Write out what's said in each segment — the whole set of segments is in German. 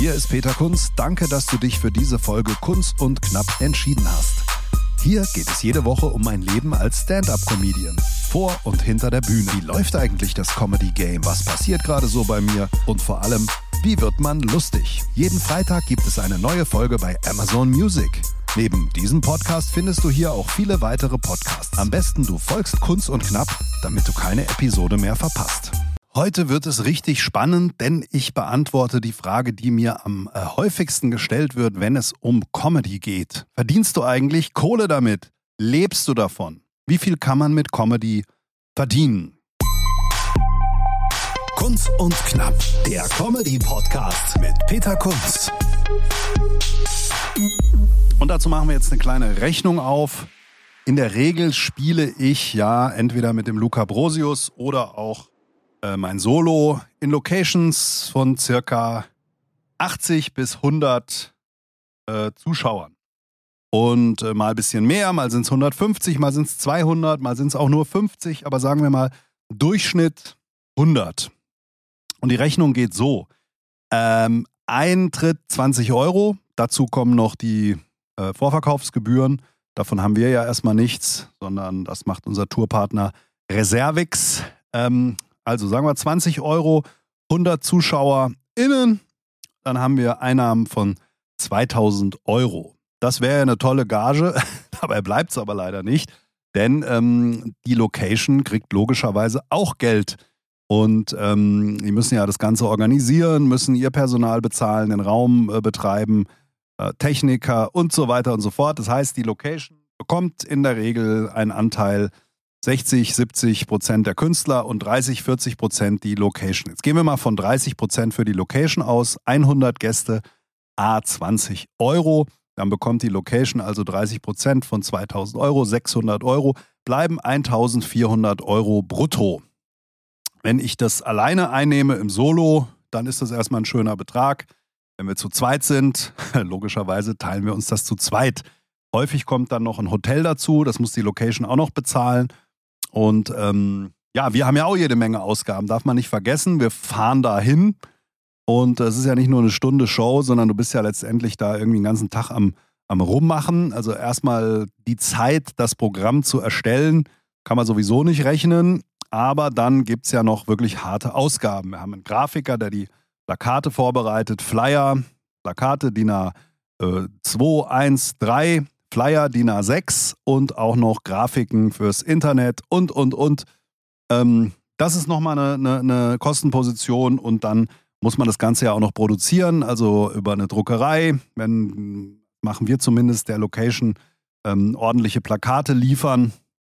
Hier ist Peter Kunz. Danke, dass du dich für diese Folge Kunz und Knapp entschieden hast. Hier geht es jede Woche um mein Leben als Stand-up-Comedian. Vor und hinter der Bühne. Wie läuft eigentlich das Comedy-Game? Was passiert gerade so bei mir? Und vor allem, wie wird man lustig? Jeden Freitag gibt es eine neue Folge bei Amazon Music. Neben diesem Podcast findest du hier auch viele weitere Podcasts. Am besten du folgst Kunz und Knapp, damit du keine Episode mehr verpasst. Heute wird es richtig spannend, denn ich beantworte die Frage, die mir am häufigsten gestellt wird, wenn es um Comedy geht. Verdienst du eigentlich Kohle damit? Lebst du davon? Wie viel kann man mit Comedy verdienen? Kunz und Knapp, der Comedy-Podcast mit Peter Kunz. Und dazu machen wir jetzt eine kleine Rechnung auf. In der Regel spiele ich ja entweder mit dem Luca Brosius oder auch mein Solo in Locations von circa 80 bis 100 Zuschauern. Und mal ein bisschen mehr, mal sind es 150, mal sind es 200, mal sind es auch nur 50, aber sagen wir mal Durchschnitt 100. Und die Rechnung geht so. Eintritt 20 Euro, dazu kommen noch die Vorverkaufsgebühren. Davon haben wir ja erstmal nichts, sondern das macht unser Tourpartner Reservix. Also sagen wir 20 Euro, 100 ZuschauerInnen, dann haben wir Einnahmen von 2000 Euro. Das wäre ja eine tolle Gage, dabei bleibt es aber leider nicht, denn die Location kriegt logischerweise auch Geld. Und die müssen ja das Ganze organisieren, müssen ihr Personal bezahlen, den Raum betreiben, Techniker und so weiter und so fort. Das heißt, die Location bekommt in der Regel einen Anteil 60-70% der Künstler und 30-40% die Location. Jetzt gehen wir mal von 30% für die Location aus. 100 Gäste, A20 Euro. Dann bekommt die Location also 30% von 2000 Euro, 600 Euro, bleiben 1400 Euro brutto. Wenn ich das alleine einnehme im Solo, dann ist das erstmal ein schöner Betrag. Wenn wir zu zweit sind, logischerweise teilen wir uns das zu zweit. Häufig kommt dann noch ein Hotel dazu, das muss die Location auch noch bezahlen. Und ja, wir haben ja auch jede Menge Ausgaben, darf man nicht vergessen. Wir fahren da hin und es ist ja nicht nur eine Stunde Show, sondern du bist ja letztendlich da irgendwie den ganzen Tag am Rummachen. Also erstmal die Zeit, das Programm zu erstellen, kann man sowieso nicht rechnen. Aber dann gibt es ja noch wirklich harte Ausgaben. Wir haben einen Grafiker, der die Plakate vorbereitet, Flyer, Plakate DIN A2, 1, 3, Flyer DIN A6 und auch noch Grafiken fürs Internet und. Das ist nochmal eine Kostenposition und dann muss man das Ganze ja auch noch produzieren, also über eine Druckerei. Machen wir zumindest der Location ordentliche Plakate liefern,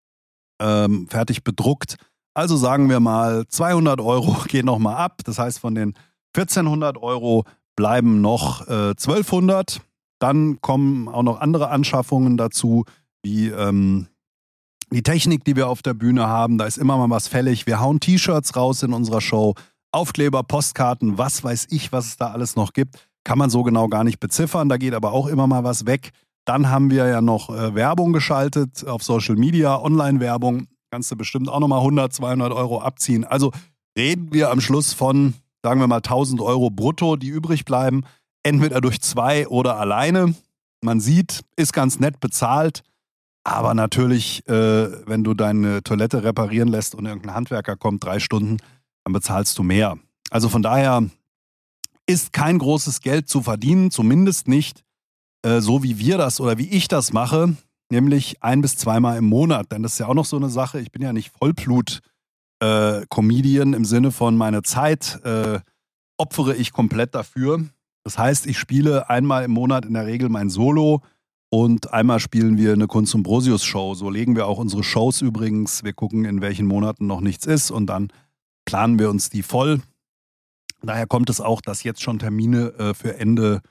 fertig bedruckt. Also sagen wir mal 200 Euro gehen nochmal ab. Das heißt, von den 1400 Euro bleiben noch 1200. Dann kommen auch noch andere Anschaffungen dazu, wie die Technik, die wir auf der Bühne haben. Da ist immer mal was fällig. Wir hauen T-Shirts raus in unserer Show, Aufkleber, Postkarten, was weiß ich, was es da alles noch gibt. Kann man so genau gar nicht beziffern. Da geht aber auch immer mal was weg. Dann haben wir ja noch Werbung geschaltet auf Social Media, Online-Werbung. Kannst du bestimmt auch nochmal 100, 200 Euro abziehen. Also reden wir am Schluss von, sagen wir mal, 1000 Euro brutto, die übrig bleiben. Entweder durch zwei oder alleine. Man sieht, ist ganz nett bezahlt. Aber natürlich, wenn du deine Toilette reparieren lässt und irgendein Handwerker kommt, 3 Stunden, dann bezahlst du mehr. Also von daher ist kein großes Geld zu verdienen, zumindest nicht so wie wir das oder wie ich das mache, nämlich 1- bis 2-mal im Monat. Denn das ist ja auch noch so eine Sache, ich bin ja nicht Vollblut-Comedian im Sinne von meine Zeit opfere ich komplett dafür. Das heißt, ich spiele einmal im Monat in der Regel mein Solo und einmal spielen wir eine Kunz und Brosius Show. So legen wir auch unsere Shows übrigens. Wir gucken, in welchen Monaten noch nichts ist und dann planen wir uns die voll. Daher kommt es auch, dass jetzt schon Termine für Ende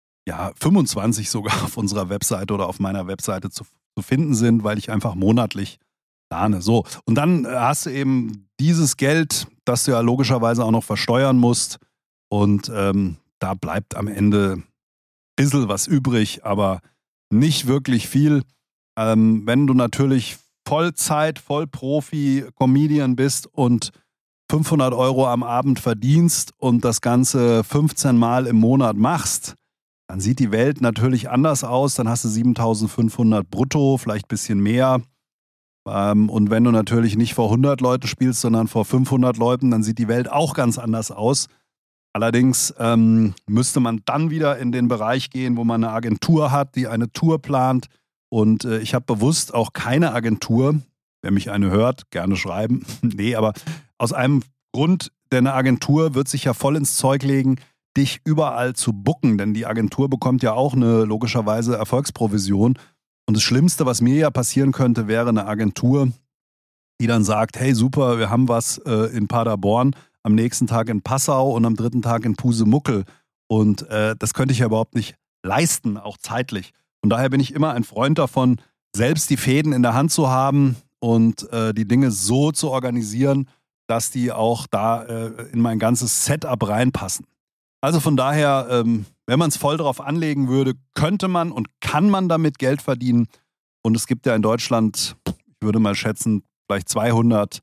25 sogar auf unserer Webseite oder auf meiner Webseite zu finden sind, weil ich einfach monatlich plane. So, und dann hast du eben dieses Geld, das du ja logischerweise auch noch versteuern musst und da bleibt am Ende ein bisschen was übrig, aber nicht wirklich viel. Wenn du natürlich Vollzeit, Vollprofi-Comedian bist und 500 € am Abend verdienst und das Ganze 15 Mal im Monat machst, dann sieht die Welt natürlich anders aus. Dann hast du 7.500 brutto, vielleicht ein bisschen mehr. Und wenn du natürlich nicht vor 100 Leuten spielst, sondern vor 500 Leuten, dann sieht die Welt auch ganz anders aus. Allerdings müsste man dann wieder in den Bereich gehen, wo man eine Agentur hat, die eine Tour plant. Und ich habe bewusst auch keine Agentur. Wer mich eine hört, gerne schreiben. Nee, aber aus einem Grund, denn eine Agentur wird sich ja voll ins Zeug legen, dich überall zu booken. Denn die Agentur bekommt ja auch eine logischerweise Erfolgsprovision. Und das Schlimmste, was mir ja passieren könnte, wäre eine Agentur, die dann sagt, hey super, wir haben was in Paderborn, am nächsten Tag in Passau und am dritten Tag in Pusemuckel. Und das könnte ich ja überhaupt nicht leisten, auch zeitlich. Von daher bin ich immer ein Freund davon, selbst die Fäden in der Hand zu haben und die Dinge so zu organisieren, dass die auch da in mein ganzes Setup reinpassen. Also von daher, wenn man es voll drauf anlegen würde, könnte man und kann man damit Geld verdienen. Und es gibt ja in Deutschland, ich würde mal schätzen, vielleicht 200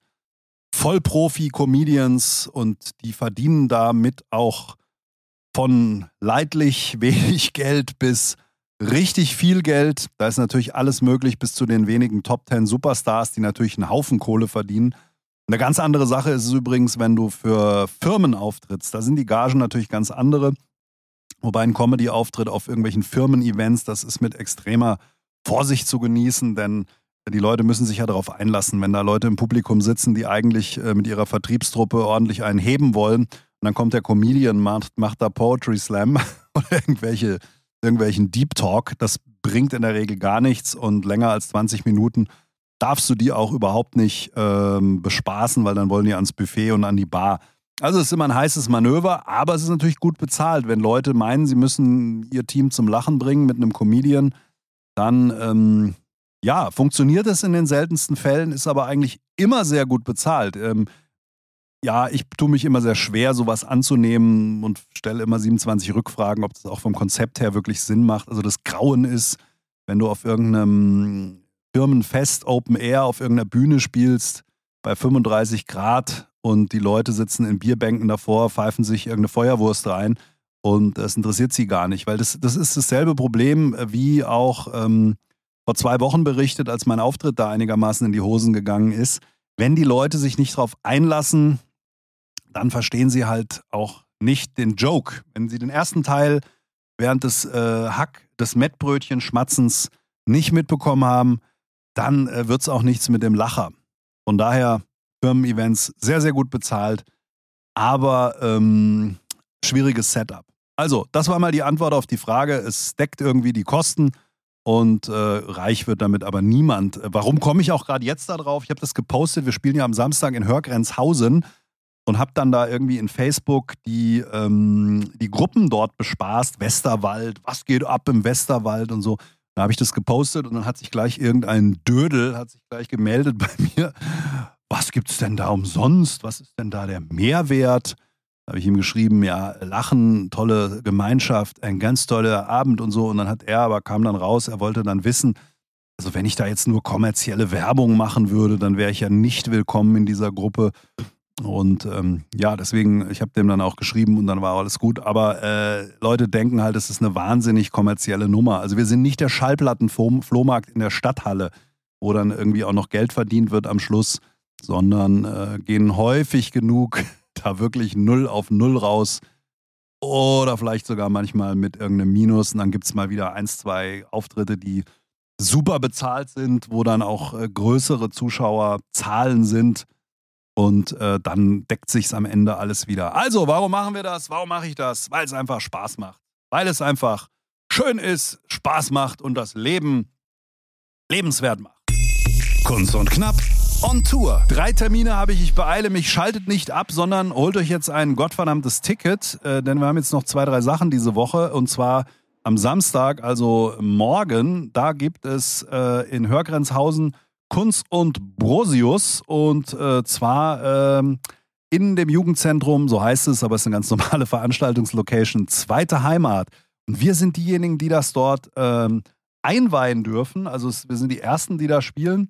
Vollprofi-Comedians und die verdienen damit auch von leidlich wenig Geld bis richtig viel Geld. Da ist natürlich alles möglich bis zu den wenigen Top 10 Superstars, die natürlich einen Haufen Kohle verdienen. Eine ganz andere Sache ist es übrigens, wenn du für Firmen auftrittst. Da sind die Gagen natürlich ganz andere. Wobei ein Comedy-Auftritt auf irgendwelchen Firmen-Events, das ist mit extremer Vorsicht zu genießen, denn die Leute müssen sich ja darauf einlassen, wenn da Leute im Publikum sitzen, die eigentlich mit ihrer Vertriebstruppe ordentlich einen heben wollen. Und dann kommt der Comedian, macht da Poetry Slam oder irgendwelchen Deep Talk. Das bringt in der Regel gar nichts und länger als 20 Minuten darfst du die auch überhaupt nicht bespaßen, weil dann wollen die ans Buffet und an die Bar. Also es ist immer ein heißes Manöver, aber es ist natürlich gut bezahlt. Wenn Leute meinen, sie müssen ihr Team zum Lachen bringen mit einem Comedian, dann funktioniert es in den seltensten Fällen, ist aber eigentlich immer sehr gut bezahlt. Ich tue mich immer sehr schwer, sowas anzunehmen und stelle immer 27 Rückfragen, ob das auch vom Konzept her wirklich Sinn macht. Also das Grauen ist, wenn du auf irgendeinem Firmenfest Open Air auf irgendeiner Bühne spielst bei 35 Grad und die Leute sitzen in Bierbänken davor, pfeifen sich irgendeine Feuerwurst rein und das interessiert sie gar nicht, weil das ist dasselbe Problem wie auch vor 2 Wochen berichtet, als mein Auftritt da einigermaßen in die Hosen gegangen ist. Wenn die Leute sich nicht drauf einlassen, dann verstehen sie halt auch nicht den Joke. Wenn sie den ersten Teil während des Mettbrötchen-Schmatzens nicht mitbekommen haben, dann wird es auch nichts mit dem Lacher. Von daher Firmen-Events sehr, sehr gut bezahlt, aber schwieriges Setup. Also, das war mal die Antwort auf die Frage. Es deckt irgendwie die Kosten und reich wird damit aber niemand. Warum komme ich auch gerade jetzt da drauf? Ich habe das gepostet. Wir spielen ja am Samstag in Hörgrenzhausen und habe dann da irgendwie in Facebook die Gruppen dort bespaßt. Westerwald, was geht ab im Westerwald und so. Da habe ich das gepostet und dann hat sich gleich irgendein Dödel gemeldet bei mir. Was gibt's denn da umsonst? Was ist denn da der Mehrwert? Da habe ich ihm geschrieben, ja, Lachen, tolle Gemeinschaft, ein ganz toller Abend und so. Und dann kam dann raus, er wollte dann wissen, also wenn ich da jetzt nur kommerzielle Werbung machen würde, dann wäre ich ja nicht willkommen in dieser Gruppe. Und deswegen, ich habe dem dann auch geschrieben und dann war alles gut. Aber Leute denken halt, es ist eine wahnsinnig kommerzielle Nummer. Also wir sind nicht der Schallplatten-Flohmarkt in der Stadthalle, wo dann irgendwie auch noch Geld verdient wird am Schluss, sondern gehen häufig genug da wirklich 0 auf 0 raus oder vielleicht sogar manchmal mit irgendeinem Minus. Und dann gibt es mal wieder 1, 2 Auftritte, die super bezahlt sind, wo dann auch größere Zuschauerzahlen sind. Und dann deckt sich's am Ende alles wieder. Also, warum machen wir das? Warum mache ich das? Weil es einfach Spaß macht. Weil es einfach schön ist, Spaß macht und das Leben lebenswert macht. Kunst und Knapp on Tour. 3 Termine habe ich beeile mich. Schaltet nicht ab, sondern holt euch jetzt ein gottverdammtes Ticket. Denn wir haben jetzt noch 2, 3 Sachen diese Woche. Und zwar am Samstag, also morgen, da gibt es in Hörgrenzhausen Kunst und Brosius und zwar in dem Jugendzentrum, so heißt es, aber es ist eine ganz normale Veranstaltungslocation, Zweite Heimat. Und wir sind diejenigen, die das dort einweihen dürfen. Also wir sind die Ersten, die da spielen.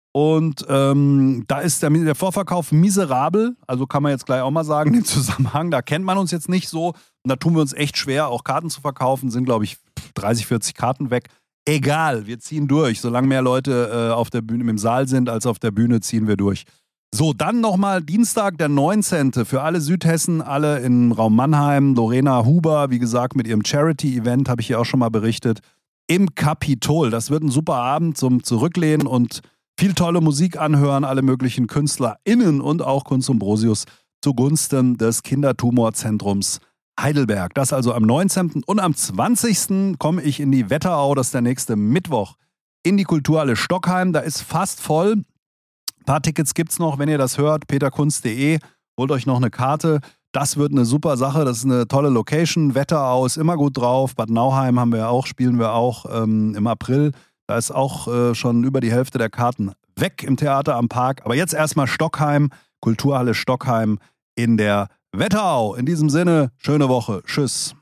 Und da ist der Vorverkauf miserabel, also kann man jetzt gleich auch mal sagen, im Zusammenhang, da kennt man uns jetzt nicht so und da tun wir uns echt schwer, auch Karten zu verkaufen, sind glaube ich 30, 40 Karten weg. Egal, wir ziehen durch, solange mehr Leute auf der Bühne im Saal sind als auf der Bühne, ziehen wir durch. So, dann nochmal Dienstag, der 19. für alle Südhessen, alle im Raum Mannheim, Lorena Huber, wie gesagt, mit ihrem Charity-Event, habe ich hier auch schon mal berichtet, im Kapitol. Das wird ein super Abend zum Zurücklehnen und viel tolle Musik anhören, alle möglichen KünstlerInnen und auch Kunst Umbrosius zugunsten des Kindertumorzentrums Heidelberg. Das also am 19. Und am 20. komme ich in die Wetterau, das ist der nächste Mittwoch, in die Kulturhalle Stockheim. Da ist fast voll. Ein paar Tickets gibt's noch, wenn ihr das hört, peterkunz.de, holt euch noch eine Karte. Das wird eine super Sache, das ist eine tolle Location. Wetterau ist immer gut drauf. Bad Nauheim spielen wir auch im April. Da ist auch schon über die Hälfte der Karten weg im Theater am Park. Aber jetzt erstmal Stockheim, Kulturhalle Stockheim in der Wetterau. In diesem Sinne, schöne Woche. Tschüss.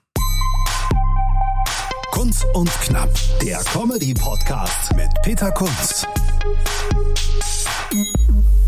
Kunz und Knapp, der Comedy-Podcast mit Peter Kunz.